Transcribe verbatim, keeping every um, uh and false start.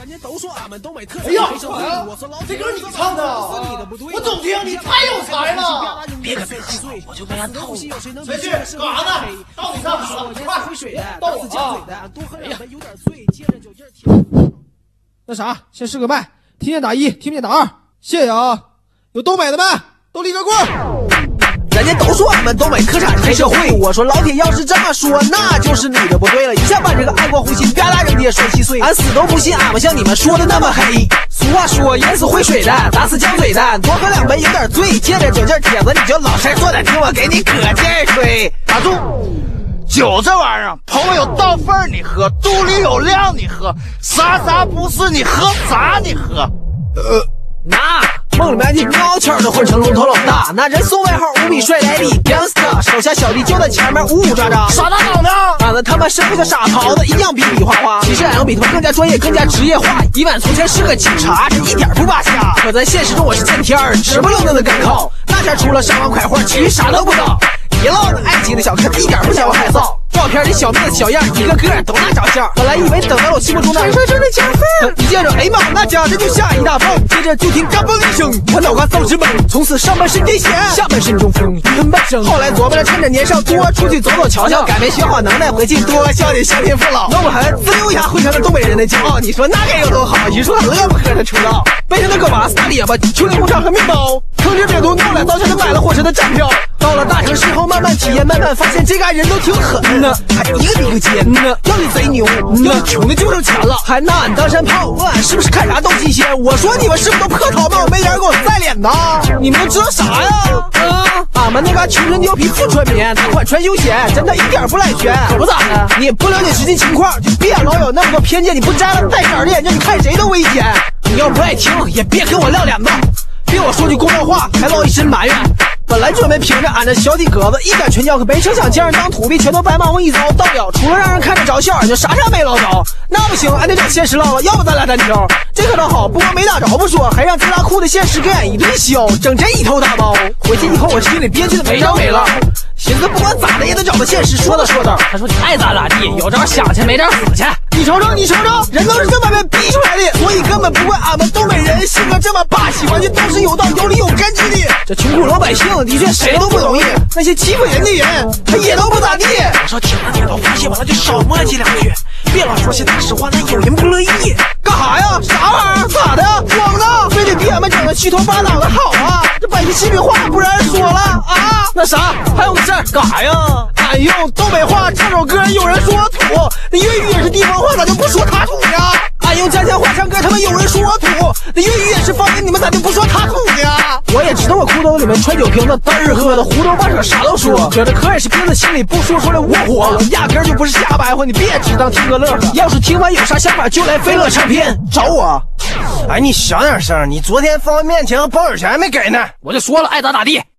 人家都说俺们东北特哎呀，啥呀？这歌你唱的，我总听你太有才了。 别跟别说，我就跟人套路。 谁去？干啥呢？到底干啥了？快，到我啊！哎呀，有点醉，借着酒劲儿。那啥，先试个麦，听见打一，听不见打二，谢谢啊！有东北的没？都立个棍儿。 人家都说俺们东北特产黑社会，我说老铁要是这么说，那就是你的不对了。一下把这个爱国红心啪啦扔地说稀碎，俺死都不信俺们像你们说的那么黑。俗话说淹死会水的，打死犟嘴的，多喝两杯有点醉，借着酒劲儿帖子你就老实做点，听我给你可劲儿吹。 打住！酒这玩意儿，朋友到份儿你喝，肚里有量你喝，啥啥不是你喝啥你喝。呃， 那。梦里面的苗条都混成龙头老大，那人送外号无比帅来的 gangster， 手下小弟就在前面呜呜喳喳。 傻大脑呢？ 俺们他妈身为个傻狍子，一样比比划划。其实俺要比他们更加专业，更加职业化。一晚从前是个警察，这一点不扒瞎。可在现实中我是见天儿，直不愣登的干靠。那天除了上完快活，其余啥都不到。一唠那爱情的小嗑，一点不嫌我害臊。照片里小妹子小样，一个个都那长相。本来以为等到了我心目中的传说中的加分，一见着哎妈，那家这就吓一大蹦。接着就听嘎嘣一声，我脑瓜早直懵。从此上半身癫痫，下半身中风，一根半生。后来琢磨着趁着年少多出去走走瞧瞧，改没学好能耐回去多孝敬乡亲父老。那我还自留一下会成了东北人的骄傲。你说那该有多好？一说乐不可的出道，背上那个瓦斯大列巴，秋天工厂和面包，坑着别都闹了，早晨就买了火车的站票。到了大城市后慢慢体验，慢慢发现这嘎人都挺狠呢，还一个比一个尖呢，要你贼牛呢，穷的就剩钱了，还拿俺当山炮，问俺是不是看啥都新鲜。我说你们是不是都破头帽，没人给我晒脸呐？你们都知道啥呀？啊，俺们那嘎穷人貂皮富穿棉，大款穿休闲，真的一点不赖全。可不咋的，你不了解实际情况，就别老有那么多偏见。你不摘了带色的眼镜，你看谁都危险。你要不爱听，也别跟我撂脸子，别我说句公道话，还落一身埋怨。本来准备凭着俺这小底格子一杆拳脚，可没成想将人当土地，全都白忙活一遭。到了除了让人看着着笑，俺就啥啥没捞着。那不行，俺得找现实唠唠，要不咱俩单挑。这可倒好，不光没打着不说，还让自拉裤的现实给俺一顿削，整这一头大包。回去以后我心里憋屈的没着没了，寻思不管咋的也得找个现实说道说道。他说你爱咋咋地，有招想去没招死去。你瞅瞅你瞅瞅，人都是这么被逼出来的，所以根本不怪俺们东北人性格这么霸气，完全都是有道有理有根据的。这穷苦老百姓的确谁都不容易，那些欺负人的人他也都不咋地。 我说听了你都发泄完了就少磨叽两句，别老说些大实话，那有人不乐意。 干啥呀？啥玩意儿？咋的？装呢？非得逼俺们整的虚头巴脑的好啊？这百句气皮话不让人说了啊？那啥，还有个事儿，干啥呀？俺用东北话唱首歌，有人说我土，那粤语也是地方话，咋就不说他土呢？俺用家乡话唱歌，他们有人说我土，那粤语也是方言，你们咋就不说他土呢？我也知道我裤兜里面揣酒瓶子，嘚儿喝的，胡诌八扯啥都说，可这可也是憋在心里不说出来窝火，我压根就不是瞎白话，你别只当听个乐呵。要是听完有啥想法，就来飞乐唱片找我。 哎，你小点声，你昨天方便面钱和包邮钱还没给呢。 我就说了，爱咋咋地。